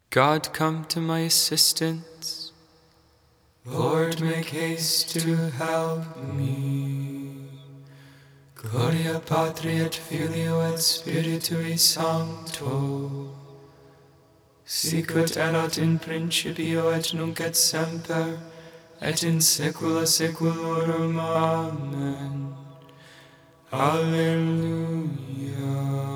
God, come to my assistance. Lord, make haste to help me. Gloria Patri et Filio et Spiritui Sancto, sicut erat in principio et nunc et semper, et in saecula saeculorum. Amen. Alleluia.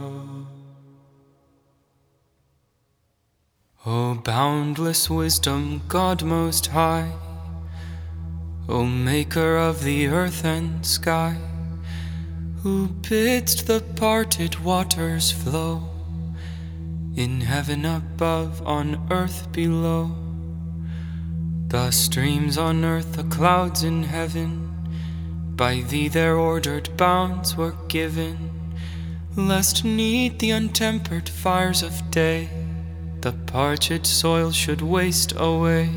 O boundless wisdom, God most high, O maker of the earth and sky, who bidst the parted waters flow, in heaven above, on earth below. The streams on earth, the clouds in heaven, by thee their ordered bounds were given, lest 'neath the untempered fires of day the parched soil should waste away.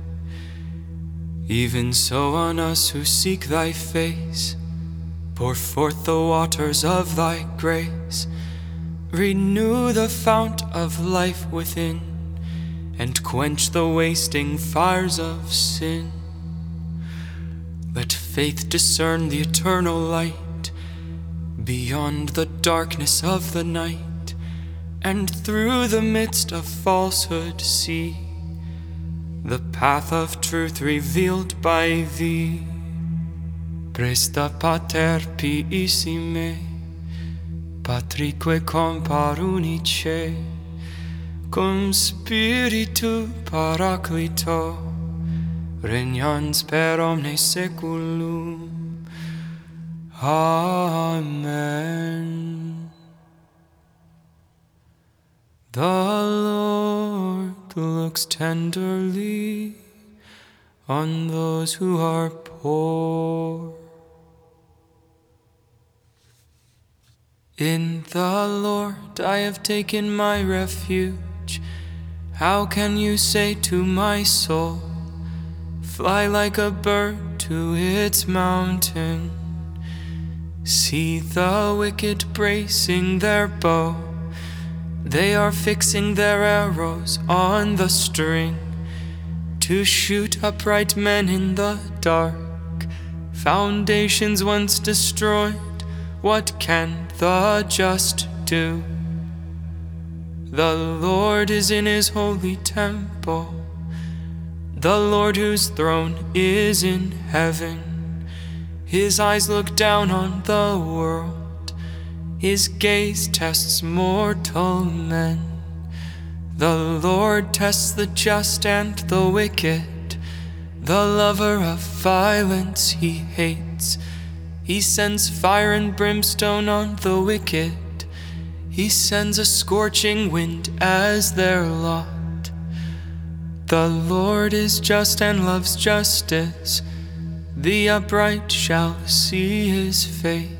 Even so on us who seek thy face, pour forth the waters of thy grace. Renew the fount of life within, and quench the wasting fires of sin. Let faith discern the eternal light beyond the darkness of the night, and through the midst of falsehood see the path of truth revealed by thee. Presta pater piisi me, patrique compar unice, cum spiritu paraclito, regnans per omne saeculum. Amen. The Lord looks tenderly on those who are poor. In the Lord I have taken my refuge. How can you say to my soul, fly like a bird to its mountain? See the wicked bracing their bow. They are fixing their arrows on the string to shoot upright men in the dark. Foundations once destroyed, what can the just do? The Lord is in his holy temple, the Lord whose throne is in heaven. His eyes look down on the world, his gaze tests mortal men. The Lord tests the just and the wicked, the lover of violence he hates. He sends fire and brimstone on the wicked, he sends a scorching wind as their lot. The Lord is just and loves justice, the upright shall see his face.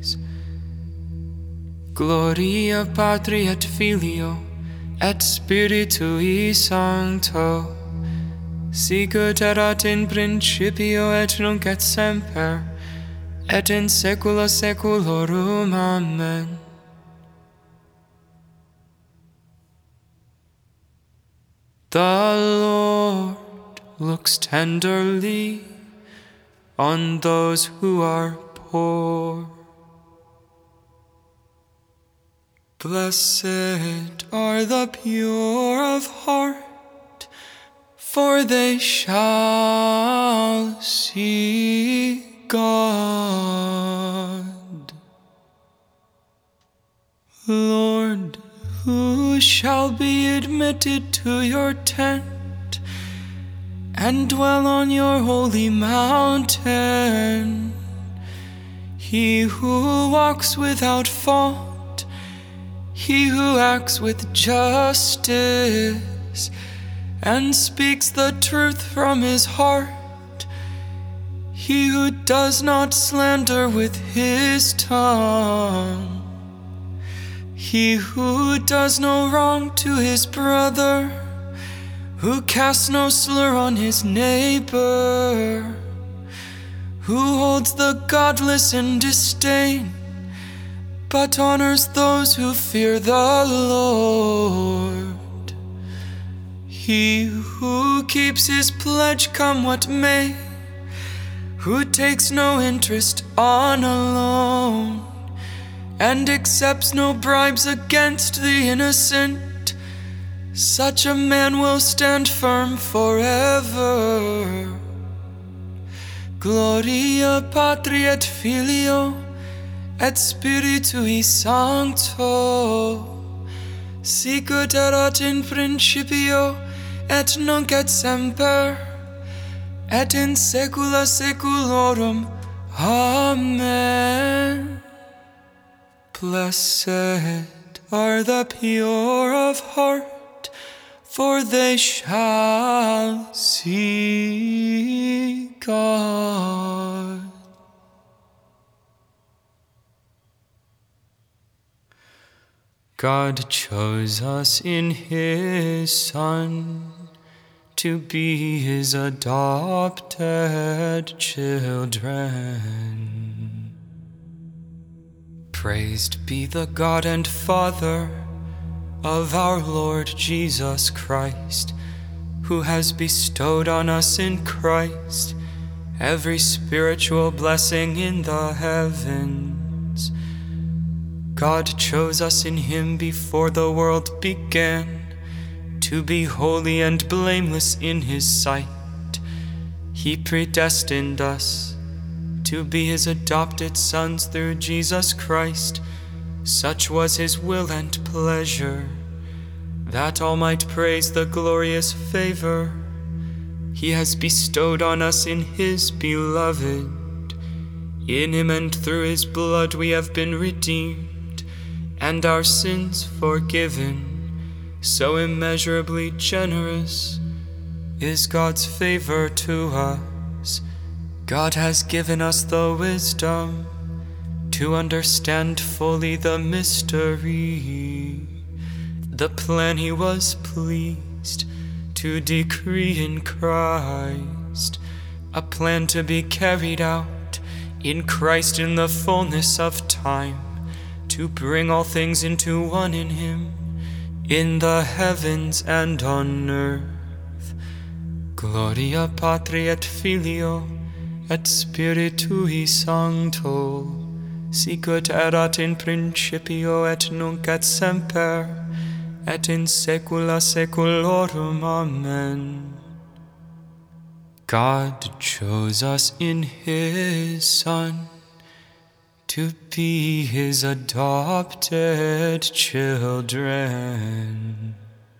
Gloria Patri et Filio et Spiritui Sancto, sicut erat in principio et nunc et semper, et in saecula saeculorum. Amen. The Lord looks tenderly on those who are poor. Blessed are the pure of heart, for they shall see God. Lord, who shall be admitted to your tent and dwell on your holy mountain? He who walks without fault, he who acts with justice and speaks the truth from his heart, he who does not slander with his tongue, he who does no wrong to his brother, who casts no slur on his neighbor, who holds the godless in disdain, but honors those who fear the Lord. He who keeps his pledge come what may, who takes no interest on a loan, and accepts no bribes against the innocent, such a man will stand firm forever. Gloria Patri et Filio et Spiritui Sancto, sicut erat in principio et nunc et semper et in saecula saeculorum. Amen. Blessed are the pure of heart, for they shall see God. God chose us in His Son to be His adopted children. Praised be the God and Father of our Lord Jesus Christ, who has bestowed on us in Christ every spiritual blessing in the heavens. God chose us in Him before the world began, to be holy and blameless in His sight. He predestined us to be His adopted sons through Jesus Christ. Such was His will and pleasure, that all might praise the glorious favor He has bestowed on us in His Beloved. In Him and through His blood we have been redeemed, and our sins forgiven. So immeasurably generous is God's favor to us. God has given us the wisdom to understand fully the mystery, the plan He was pleased to decree in Christ, a plan to be carried out in Christ in the fullness of time, to bring all things into one in Him, in the heavens and on earth. Gloria Patri et Filio et Spiritui Sancto, sicut erat in principio et nunc et semper et in saecula saeculorum. Amen. God chose us in His Son to be His adopted children.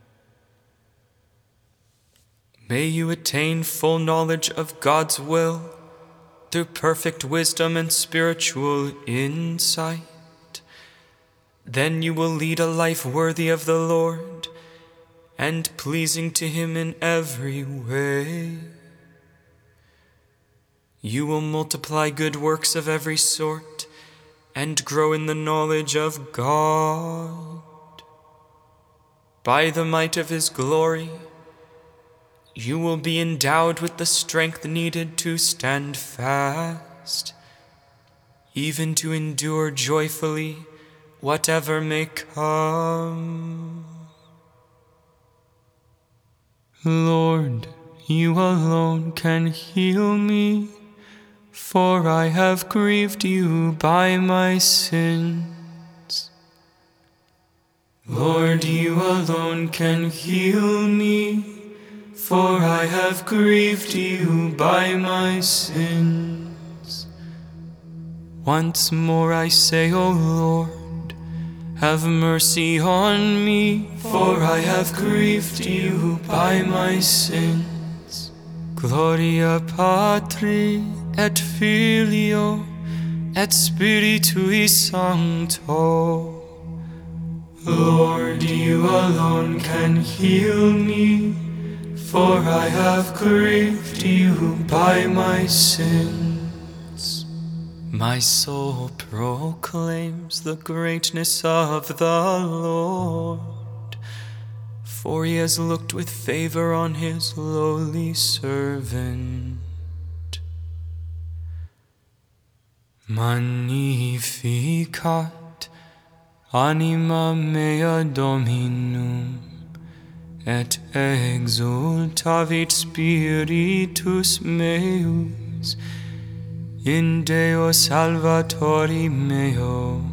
May you attain full knowledge of God's will through perfect wisdom and spiritual insight. Then you will lead a life worthy of the Lord and pleasing to Him in every way. You will multiply good works of every sort and grow in the knowledge of God. By the might of His glory, you will be endowed with the strength needed to stand fast, even to endure joyfully whatever may come. Lord, you alone can heal me, for I have grieved you by my sins. Lord, you alone can heal me, for I have grieved you by my sins. Once more I say, O Lord, have mercy on me, for I have grieved you by my sins. Gloria Patri et Filio et Spiritui Sancto. Lord, you alone can heal me, for I have grieved you by my sins. My soul proclaims the greatness of the Lord, for He has looked with favor on His lowly servant. Magnificat anima mea Dominum, et exultavit spiritus meus in Deo Salvatori meo,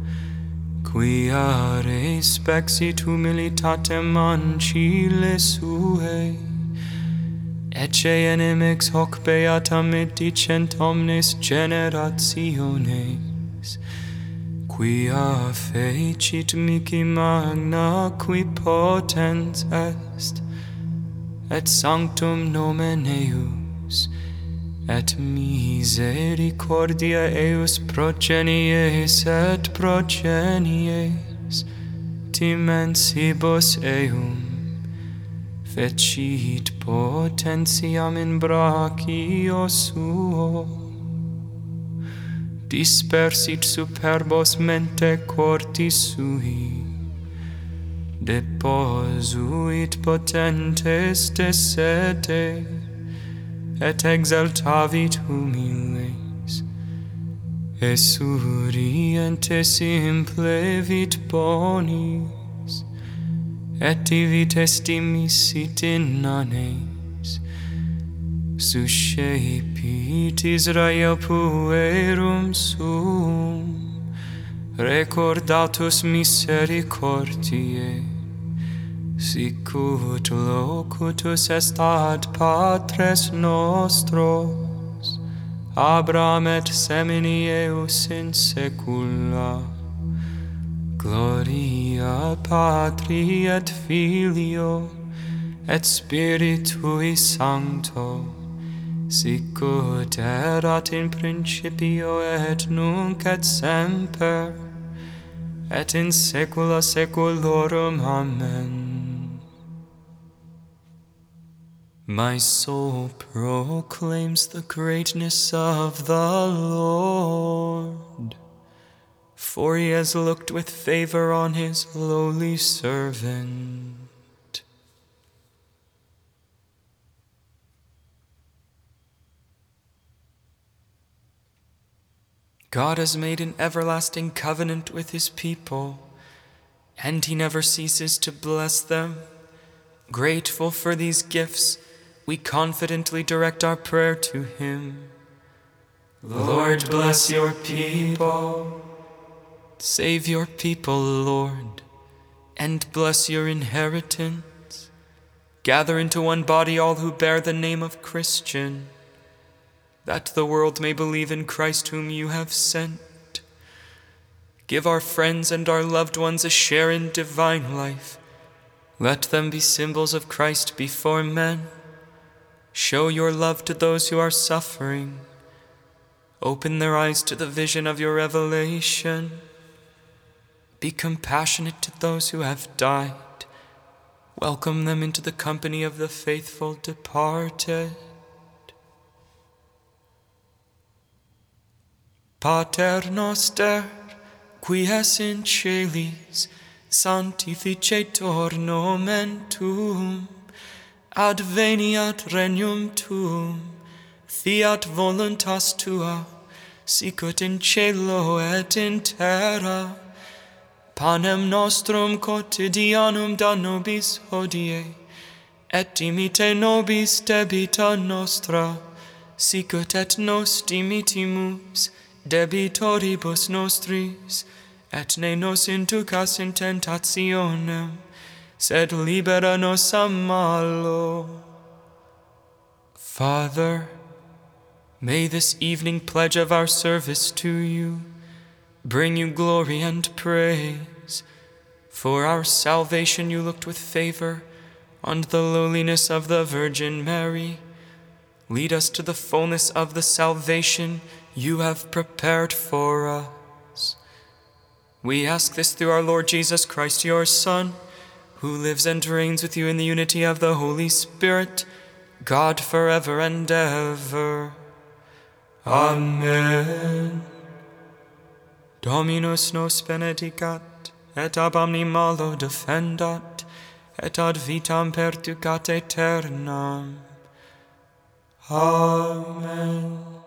quia respexit humilitatem ancile suae, ecce inimix hoc beatam dicent omnes generationes, quia fecit mihi magna qui potens est, et sanctum nomen eius, et misericordia eius progenies et progenies dimensibus eum, fecit potentiam in brachio suo, dispersit superbos mente cortis sui, deposuit potentes de sede, et exaltavit humiles, esuriente simple vit bonis, et divit estimissit innanes, suscepit Israel puerum suum, recordatus misericordiae, sicut locutus est ad patres nostros, Abraham et semini eius in saecula. Gloria Patri et Filio et Spiritui Sancto, sicut erat in principio et nunc et semper, et in saecula saeculorum. Amen. My soul proclaims the greatness of the Lord, for he has looked with favor on his lowly servant. God has made an everlasting covenant with his people, and he never ceases to bless them. Grateful for these gifts, we confidently direct our prayer to him. Lord, bless your people. Save your people, Lord, and bless your inheritance. Gather into one body all who bear the name of Christian, that the world may believe in Christ whom you have sent. Give our friends and our loved ones a share in divine life. Let them be symbols of Christ before men. Show your love to those who are suffering. Open their eyes to the vision of your revelation. Be compassionate to those who have died. Welcome them into the company of the faithful departed. Pater noster, qui es in caelis, sanctificetur nomen tuum, adveniat regnum tuum, fiat voluntas tua, sicut in caelo et in terra. Panem nostrum quotidianum da nobis hodie, et dimite nobis debita nostra, sicut et nos dimitimus debitoribus nostris, et ne nos inducas in tentationem, sed libera nos a malo. Father, may this evening pledge of our service to you bring you glory and praise. For our salvation you looked with favor on the lowliness of the Virgin Mary. Lead us to the fullness of the salvation you have prepared for us. We ask this through our Lord Jesus Christ, your Son, who lives and reigns with you in the unity of the Holy Spirit, God forever and ever. Amen. Dominus nos benedicat, et ab omni malo defendat, et ad vitam perducat aeternam. Amen.